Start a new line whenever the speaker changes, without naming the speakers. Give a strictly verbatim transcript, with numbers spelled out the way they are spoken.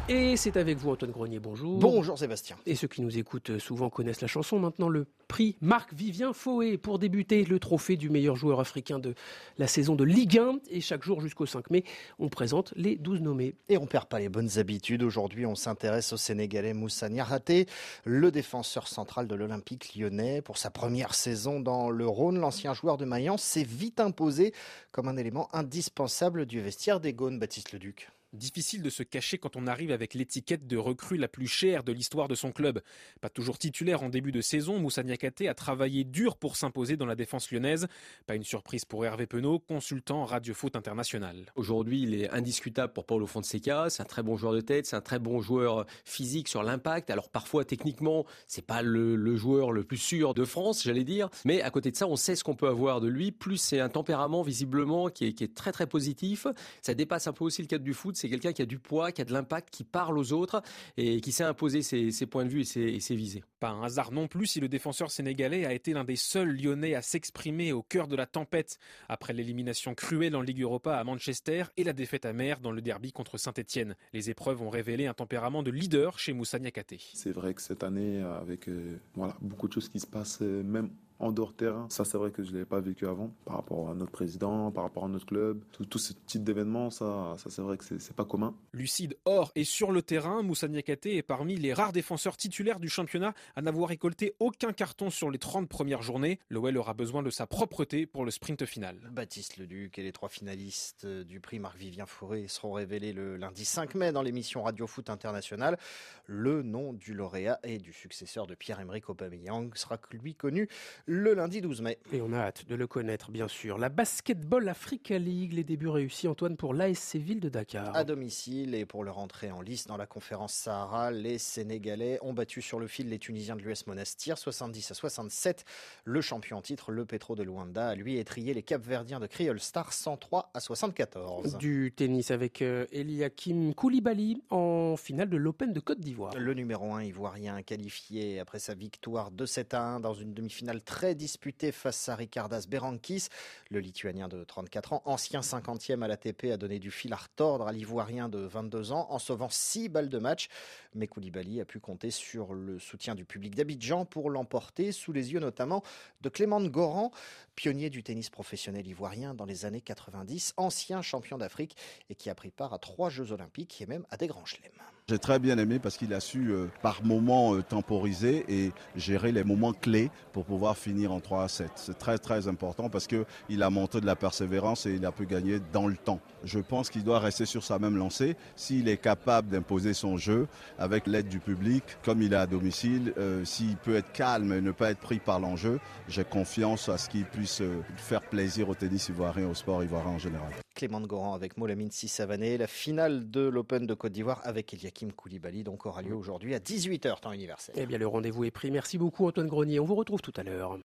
Et c'est avec vous Antoine Grenier, bonjour.
Bonjour Sébastien.
Et ceux qui nous écoutent souvent connaissent la chanson. Maintenant le prix Marc-Vivien Foé pour débuter le trophée du meilleur joueur africain de la saison de Ligue un. Et chaque jour jusqu'au cinq mai, on présente les douze nommés.
Et on perd pas les bonnes habitudes. Aujourd'hui, on s'intéresse au Sénégalais Moussa Niakhaté, le défenseur central de l'Olympique lyonnais. Pour sa première saison dans le Rhône, l'ancien joueur de Mayence s'est vite imposé comme un élément indispensable du vestiaire des Gaunes, Baptiste Leduc.
Difficile de se cacher quand on arrive avec l'étiquette de recrue la plus chère de l'histoire de son club. Pas toujours titulaire en début de saison, Moussa Niakhaté a travaillé dur pour s'imposer dans la défense lyonnaise. Pas une surprise pour Hervé Penaud, consultant Radio Foot International.
Aujourd'hui, il est indiscutable pour Paulo Fonseca. C'est un très bon joueur de tête, c'est un très bon joueur physique sur l'impact. Alors parfois, techniquement, c'est pas le, le joueur le plus sûr de France, j'allais dire. Mais à côté de ça, on sait ce qu'on peut avoir de lui. Plus c'est un tempérament visiblement qui est, qui est très très positif. Ça dépasse un peu aussi le cadre du foot. C'est quelqu'un qui a du poids, qui a de l'impact, qui parle aux autres et qui sait imposer ses, ses points de vue et ses, et ses visées.
Pas un hasard non plus si le défenseur sénégalais a été l'un des seuls Lyonnais à s'exprimer au cœur de la tempête après l'élimination cruelle en Ligue Europa à Manchester et la défaite amère dans le derby contre Saint-Etienne. Les épreuves ont révélé un tempérament de leader chez Moussa Niakhaté.
C'est vrai que cette année, avec euh, voilà, beaucoup de choses qui se passent, euh, même en dehors terrain. Ça, c'est vrai que je ne l'avais pas vécu avant, par rapport à notre président, par rapport à notre club. Tout, tout ce type d'événements, ça, ça c'est vrai que c'est, c'est pas commun.
Lucide hors et sur le terrain, Moussa Niakhaté est parmi les rares défenseurs titulaires du championnat à n'avoir récolté aucun carton sur les trente premières journées. L'O L aura besoin de sa propreté pour le sprint final.
Baptiste Leduc et les trois finalistes du prix Marc-Vivien Foé seront révélés le lundi cinq mai dans l'émission Radio Foot International. Le nom du lauréat et du successeur de Pierre-Emerick Aubameyang sera lui connu le lundi douze mai.
Et on a hâte de le connaître, bien sûr. La Basketball Africa League, les débuts réussis, Antoine, pour l'A S C Ville de Dakar.
À domicile et pour leur entrée en lice dans la conférence Sahara, les Sénégalais ont battu sur le fil les Tunisiens de l'U S Monastir, soixante-dix à soixante-sept. Le champion en titre, le Petro de Luanda, a lui étrié les Capverdiens de Creole Star, cent trois à soixante-quatorze.
Du tennis avec euh, Eliakim Koulibaly en finale de l'Open de Côte d'Ivoire.
Le numéro un ivoirien qualifié après sa victoire deux sept à un dans une demi-finale très disputé face à Ricardas Berankis. Le Lituanien de trente-quatre ans, ancien cinquantième à l'A T P, a donné du fil à retordre à l'Ivoirien de vingt-deux ans en sauvant six balles de match. Mais Koulibaly a pu compter sur le soutien du public d'Abidjan pour l'emporter, sous les yeux notamment de Clément Goran, pionnier du tennis professionnel ivoirien dans les années quatre-vingt-dix, ancien champion d'Afrique et qui a pris part à trois Jeux Olympiques et même à des grands chelems.
J'ai très bien aimé parce qu'il a su euh, par moments euh, temporiser et gérer les moments clés pour pouvoir finir en trois à sept. C'est très très important parce qu'il a montré de la persévérance et il a pu gagner dans le temps. Je pense qu'il doit rester sur sa même lancée. S'il est capable d'imposer son jeu avec l'aide du public, comme il est à domicile, euh, s'il peut être calme et ne pas être pris par l'enjeu, j'ai confiance à ce qu'il puisse euh, faire plaisir au tennis ivoirien, au sport ivoirien en général.
Clément Goran avec Molamine Sissavané. La finale de l'Open de Côte d'Ivoire avec Eliakim Koulibaly donc aura lieu aujourd'hui à dix-huit heures temps universel.
Eh bien, le rendez-vous est pris. Merci beaucoup Antoine Grenier. On vous retrouve tout à l'heure.